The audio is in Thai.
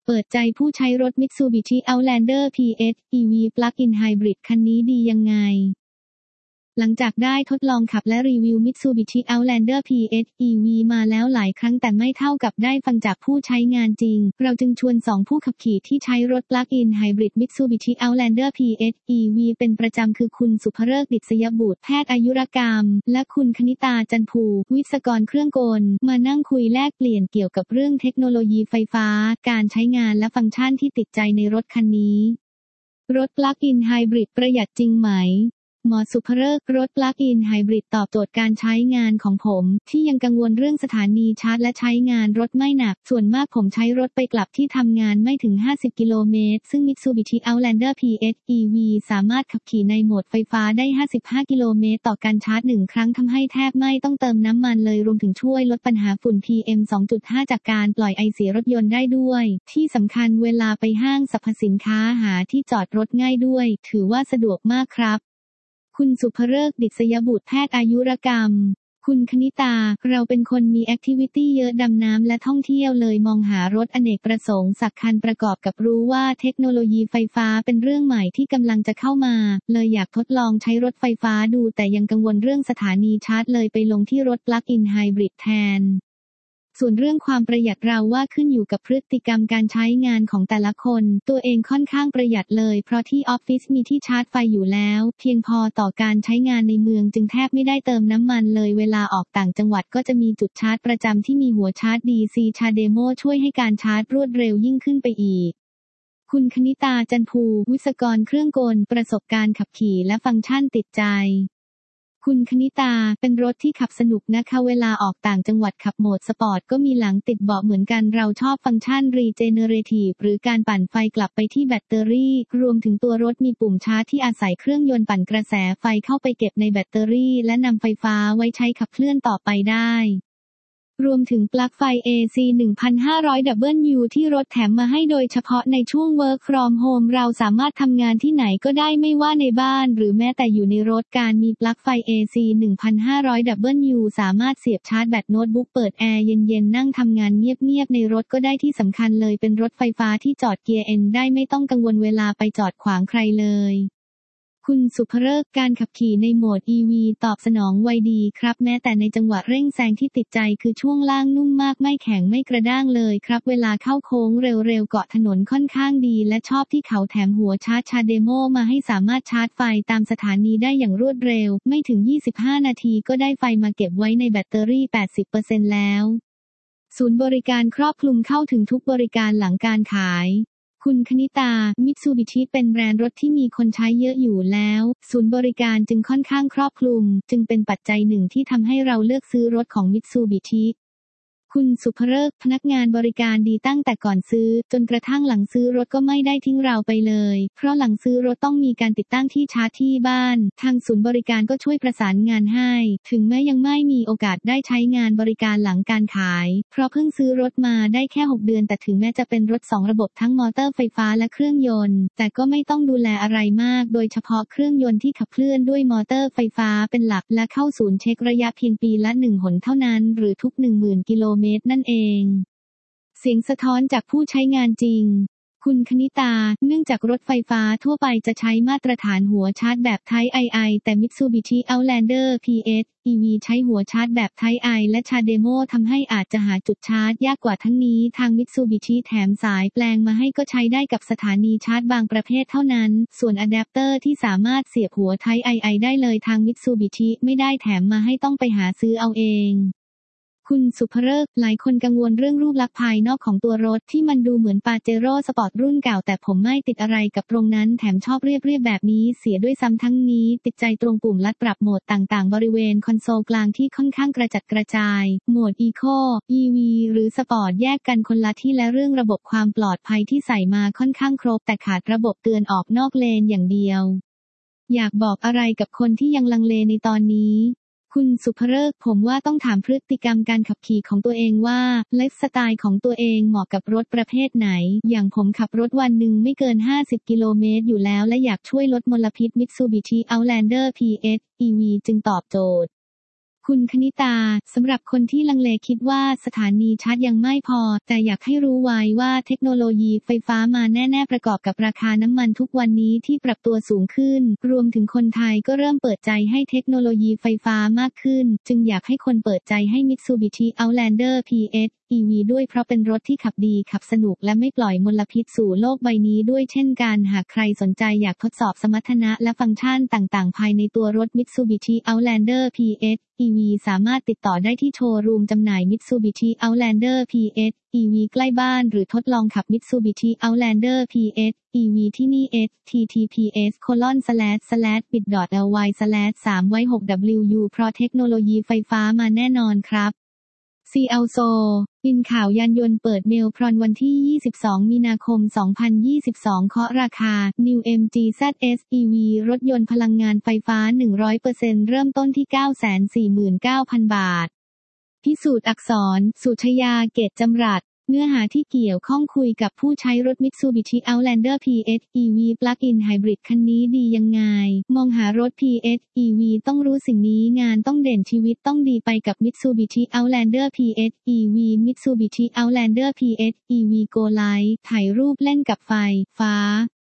เปิดใจผู้ใช้รถ Mitsubishi Outlander PHEV Plug-in Hybrid คันนี้ดียังไงหลังจากได้ทดลองขับและรีวิว Mitsubishi Outlander PHEV มาแล้วหลายครั้งแต่ไม่เท่ากับได้ฟังจากผู้ใช้งานจริงเราจึงชวน2ผู้ขับขี่ที่ใช้รถ Plug-in Hybrid Mitsubishi Outlander PHEV เป็นประจำคือคุณสุภฤกษ์ ดิษยบุตรแพทย์อายุรกรรมและคุณคณิตาจันภูวิศวกรเครื่องกลมานั่งคุยแลกเปลี่ยนเกี่ยวกับเรื่องเทคโนโลยีไฟฟ้าการใช้งานและฟังก์ชันที่ติดใจในรถคันนี้รถ Plug-in Hybrid ประหยัดจริงไหมหมอสุภฤกษ์รถ Plug-in Hybrid ตอบโจทย์การใช้งานของผมที่ยังกังวลเรื่องสถานีชาร์จและใช้งานรถไม่หนักส่วนมากผมใช้รถไปกลับที่ทำงานไม่ถึง50กิโลเมตรซึ่ง Mitsubishi Outlander PHEV สามารถขับขี่ในโหมดไฟฟ้าได้55กิโลเมตรต่อการชาร์จ1ครั้งทำให้แทบไม่ต้องเติมน้ำมันเลยรวมถึงช่วยลดปัญหาฝุ่น PM 2.5 จากการปล่อยไอเสียรถยนต์ได้ด้วยที่สำคัญเวลาไปห้างสรรพสินค้าหาที่จอดรถง่ายด้วยถือว่าสะดวกมากครับคุณสุภฤกษ์ ดิษยบุตรแพทย์อายุรกรรมคุณคณิตาเราเป็นคนมีแอคทิวิตี้เยอะดำน้ำและท่องเที่ยวเลยมองหารถอเนกประสงค์สักคันประกอบกับรู้ว่าเทคโนโลยีไฟฟ้าเป็นเรื่องใหม่ที่กำลังจะเข้ามาเลยอยากทดลองใช้รถไฟฟ้าดูแต่ยังกังวลเรื่องสถานีชาร์จเลยไปลงที่รถ Plug-in Hybrid แทนส่วนเรื่องความประหยัดเราว่าขึ้นอยู่กับพฤติกรรมการใช้งานของแต่ละคนตัวเองค่อนข้างประหยัดเลยเพราะที่ออฟฟิศมีที่ชาร์จไฟอยู่แล้วเพียงพอต่อการใช้งานในเมืองจึงแทบไม่ได้เติมน้ำมันเลยเวลาออกต่างจังหวัดก็จะมีจุดชาร์จประจำที่มีหัวชาร์จ DC CHAdeMO ช่วยให้การชาร์จรวดเร็วยิ่งขึ้นไปอีกคุณคณิตาจันภูวิศวกรเครื่องกลประสบการณ์ขับขี่และฟังก์ชันติดใจคุณคณิตาเป็นรถที่ขับสนุกนะคะเวลาออกต่างจังหวัดขับโหมดสปอร์ตก็มีหลังติดเบาะเหมือนกันเราชอบฟังก์ชัน Regenerative หรือการปั่นไฟกลับไปที่แบตเตอรี่รวมถึงตัวรถมีปุ่มชาร์จที่อาศัยเครื่องยนต์ปั่นกระแสไฟเข้าไปเก็บในแบตเตอรี่และนำไฟฟ้าไว้ใช้ขับเคลื่อนต่อไปได้รวมถึงปลั๊กไฟ AC 1500W ที่รถแถมมาให้โดยเฉพาะในช่วง Work from Home เราสามารถทำงานที่ไหนก็ได้ไม่ว่าในบ้านหรือแม้แต่อยู่ในรถการมีปลั๊กไฟ AC 1500W สามารถเสียบชาร์จแบตโน้ตบุ๊กเปิดแอร์เย็นๆนั่งทำงานเงียบๆในรถก็ได้ที่สำคัญเลยเป็นรถไฟฟ้าที่จอดเกียร์ N ได้ไม่ต้องกังวลเวลาไปจอดขวางใครเลยคุณสุภฤกษ์การขับขี่ในโหมด EV ตอบสนองไวดีครับแม้แต่ในจังหวะเร่งแซงที่ติดใจคือช่วงล่างนุ่มมากไม่แข็งไม่กระด้างเลยครับเวลาเข้าโค้งเร็วๆเกาะถนนค่อนข้างดีและชอบที่เขาแถมหัวชาร์จCHAdeMOมาให้สามารถชาร์จไฟตามสถานีได้อย่างรวดเร็วไม่ถึง25นาทีก็ได้ไฟมาเก็บไว้ในแบตเตอรี่ 80% แล้วศูนย์บริการครอบคลุมเข้าถึงทุกบริการหลังการขายคุณคณิตา Mitsubishi เป็นแบรนด์รถที่มีคนใช้เยอะอยู่แล้วศูนย์บริการจึงค่อนข้างครอบคลุมจึงเป็นปัจจัยหนึ่งที่ทำให้เราเลือกซื้อรถของ Mitsubishiคุณสุภฤกษ์พนักงานบริการดีตั้งแต่ก่อนซื้อจนกระทั่งหลังซื้อรถก็ไม่ได้ทิ้งเราไปเลยเพราะหลังซื้อรถต้องมีการติดตั้งที่ชาร์จที่บ้านทางศูนย์บริการก็ช่วยประสานงานให้ถึงแม้ยังไม่มีโอกาสได้ใช้งานบริการหลังการขายเพราะเพิ่งซื้อรถมาได้แค่6เดือนแต่ถึงแม้จะเป็นรถ2ระบบทั้งมอเตอร์ไฟฟ้าและเครื่องยนต์แต่ก็ไม่ต้องดูแลอะไรมากโดยเฉพาะเครื่องยนต์ที่ขับเคลื่อนด้วยมอเตอร์ไฟฟ้าเป็นหลักและเข้าศูนย์เช็คระยะเพียงปีละ1หนเท่านั้นหรือทุก 10,000 กิโลเมตรนั่นเองเสียงสะท้อนจากผู้ใช้งานจริงคุณคณิตาเนื่องจากรถไฟฟ้าทั่วไปจะใช้มาตรฐานหัวชาร์จแบบ Type II แต่ Mitsubishi Outlander PHEV ใช้หัวชาร์จแบบ Type I และ CHAdeMO ทำให้อาจจะหาจุดชาร์จยากกว่าทั้งนี้ทาง Mitsubishi แถมสายแปลงมาให้ก็ใช้ได้กับสถานีชาร์จบางประเภทเท่านั้นส่วนอะแดปเตอร์ที่สามารถเสียบหัว Type II ได้เลยทาง Mitsubishi ไม่ได้แถมมาให้ต้องไปหาซื้อเอาเองคุณสุภฤกษ์หลายคนกังวลเรื่องรูปลักษณ์ภายนอกของตัวรถที่มันดูเหมือนปาเจโร่สปอร์ตรุ่นเก่าแต่ผมไม่ติดอะไรกับตรงนั้นแถมชอบเรียบแบบนี้เสียด้วยซ้ำทั้งนี้ติดใจตรงปุ่มลัดปรับโหมดต่างๆบริเวณคอนโซลกลางที่ค่อนข้างกระจัดกระจายโหมด Eco EV หรือสปอร์ตแยกกันคนละที่และเรื่องระบบความปลอดภัยที่ใส่มาค่อนข้างครบแต่ขาดระบบเตือนออกนอกเลนอย่างเดียวอยากบอกอะไรกับคนที่ยังลังเลในตอนนี้คุณสุภฤกษ์ผมว่าต้องถามพฤติกรรมการขับขี่ของตัวเองว่าไลฟ์สไตล์ของตัวเองเหมาะกับรถประเภทไหนอย่างผมขับรถวันหนึ่งไม่เกิน50กิโลเมตรอยู่แล้วและอยากช่วยลดมลพิษ Mitsubishi Outlander PHEV จึงตอบโจทย์คุณคณิตาสำหรับคนที่ลังเลคิดว่าสถานีชาร์จยังไม่พอแต่อยากให้รู้ไว้ว่าเทคโนโลยีไฟฟ้ามาแน่ๆประกอบกับราคาน้ำมันทุกวันนี้ที่ปรับตัวสูงขึ้นรวมถึงคนไทยก็เริ่มเปิดใจให้เทคโนโลยีไฟฟ้ามากขึ้นจึงอยากให้คนเปิดใจให้ Mitsubishi Outlander PHEV ด้วยเพราะเป็นรถที่ขับดีขับสนุกและไม่ปล่อยมลพิษสู่โลกใบนี้ด้วยเช่นกันหากใครสนใจอยากทดสอบสมรรถนะและฟังก์ชันต่างๆภายในตัวรถ Mitsubishi Outlander PHEV สามารถติดต่อได้ที่โชว์รูมจำหน่าย Mitsubishi Outlander PHEV ใกล้บ้านหรือทดลองขับ Mitsubishi Outlander PHEV ที่นี่ https://bit.ly/3y6wu เพราะเทคโนโลยีไฟฟ้ามาแน่นอนครับCLSO บินข่าวยานยนต์เปิดเมลพรอนวันที่ 22 มีนาคม 2022 เคาะราคา New MG ZS EV รถยนต์พลังงานไฟฟ้า 100% เริ่มต้นที่ 949,000 บาท พิสูจน์อักษร สุชยา เกตจำรัดเนื้อหาที่เกี่ยวข้องคุยกับผู้ใช้รถ Mitsubishi Outlander PHEV Plug-in Hybrid คันนี้ดียังไง มองหารถ PHEV ต้องรู้สิ่งนี้งานต้องเด่นชีวิตต้องดีไปกับ Mitsubishi Outlander PHEV Mitsubishi Outlander PHEV Go Live ถ่ายรูปเล่นกับไฟฟ้า